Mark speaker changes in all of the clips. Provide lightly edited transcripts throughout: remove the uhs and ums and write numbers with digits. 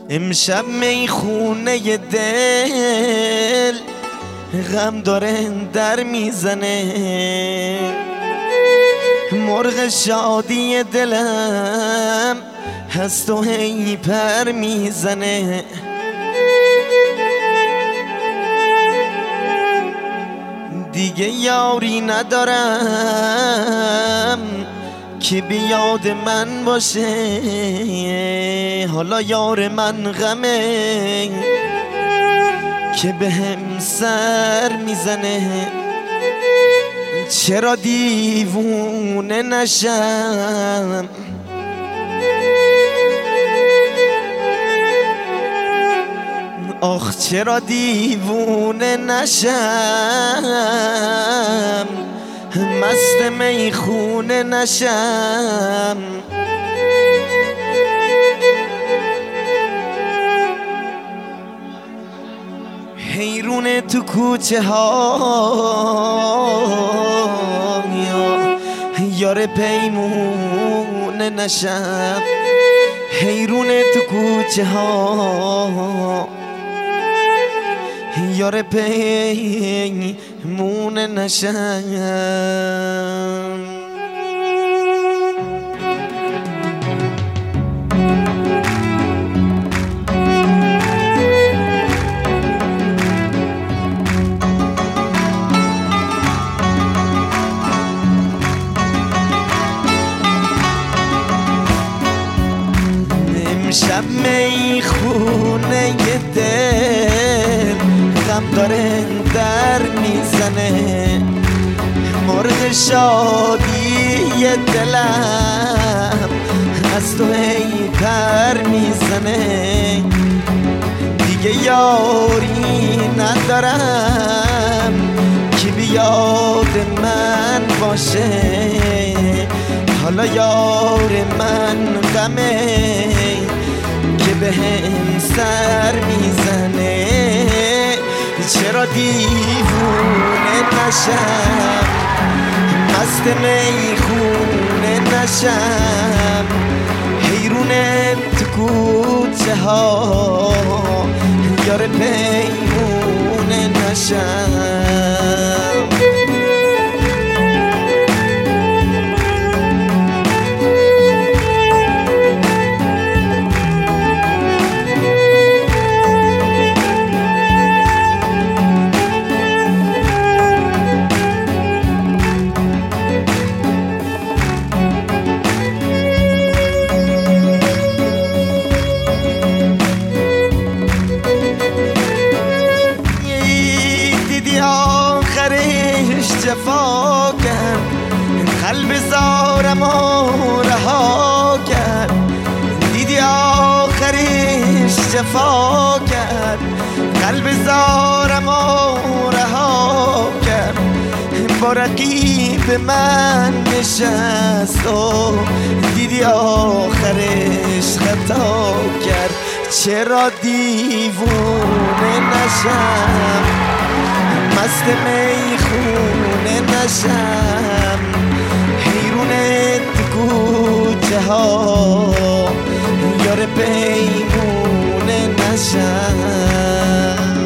Speaker 1: امشب میخونه دل غم داره در میزنه، مرغ شادی دلم هست و هی پر میزنه. دیگه یاری ندارم که بیاد من باشه، حالا یار من غمه که به هم سر میزنه. چرا دیوونه نشم آخ چرا دیوونه نشم، مست میخونه نشم. حیرونه تو کوچه ها یار پیمونه نشم، حیرونه تو کوچه ها یار پیمونه نشم. امشب میخونه دل غم داره در میزنه، مرغ شادی دلم از تو هی پر میزنه. دیگه یاری ندارم که بیاد من باشه، حالا یار من غمه که به هم سر میزنه. چرا دیوونه نشم، مست میخونه نشم، حیرونه تو کوچه ها یار پیمونه نشم. جفا کرد قلب زارم و رها کرد، دیدی آخرش جفا کرد قلب زارم و رها کرد. با رقیب من نشست و دیدی آخرش خطا کرد. چرا دیوونه نشم، مست میخونه نشم، حیرونه تو کوچه ها یار پیمونه نشم.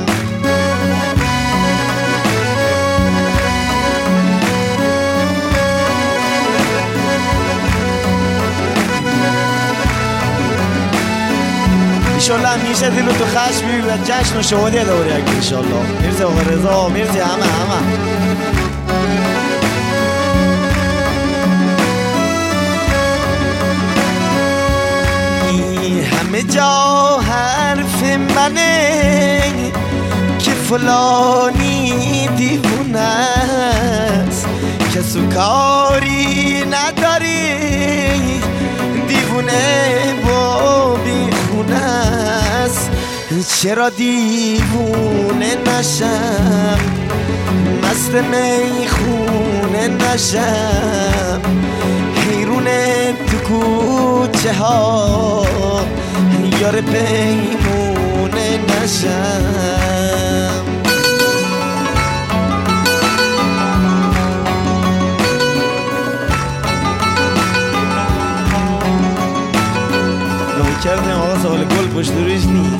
Speaker 1: ایشالله همیشه دلو تو خشمی و جشن و شهادی دوری اگه ایشالله. مرسی آقا رضا، مرسی همه همه جا حرف منه که فلانی دیوونه است، کسو کاری نداری دیوونه با بیخونه است. چرا دیوونه نشم، مست میخونه نشم، حیرونه تو کوچه ها یار پیمونه نشم. کردیم آقا سوال گل پشت روش نی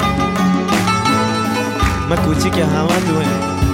Speaker 1: من کوچیک همه دوه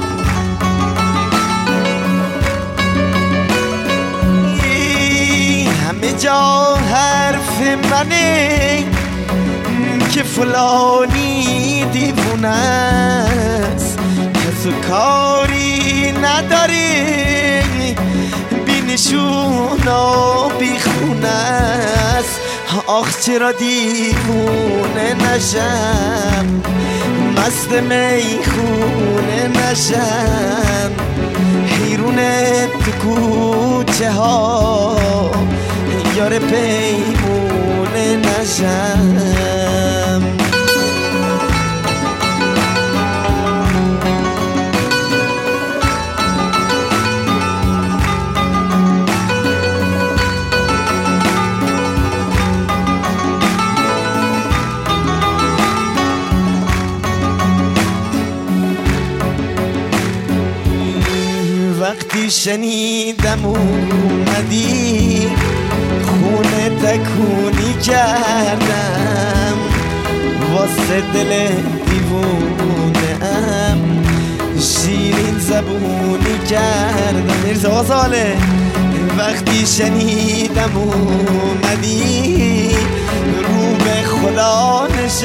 Speaker 1: همه جا حرف منه که فلانی دیوونه است کسو کاری نداره بینشون و بیخونه است آخ چرا دیوونه نشم مست میخونه نشم حیرونه تو کوچه ها یار پیمونه نشم وقتی شنیدم اومدی خونه تکونی کردم واسه دل دیوونه ام شیرین زبونی کردم میرزا ساله وقتی شنیدم اومدی رو به خدا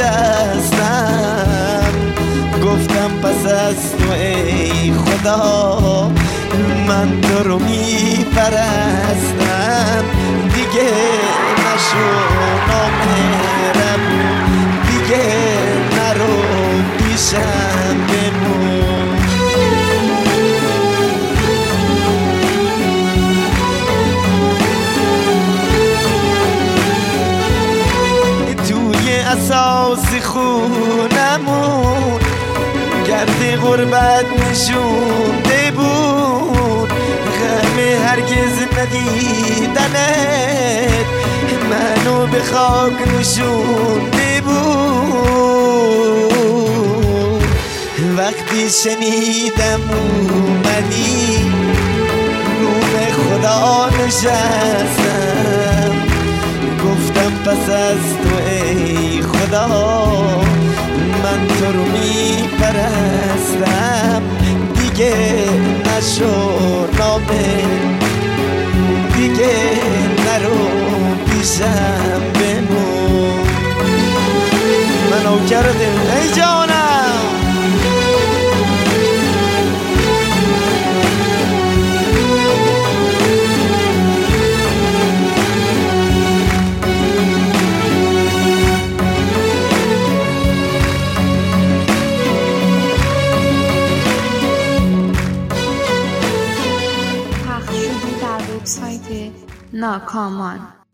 Speaker 1: نشستم گفتم پس از تو ای خدا من تو رو میپرستم دیگه نشو نامهربون دیگه نرو پیشم بمون توی اساس خونمون گرد غربت نشونده بود غم هرگز ندیدنت منو به خاک نشونده بود وقتی شنیدم اومدی رو به خدا نشستم گفتم پس از تو ای خدا من تو رو میپرستم دیگه نشو نامه دیگه نرو پیشم بمون منو کردم ای جانم
Speaker 2: سایت ناکامان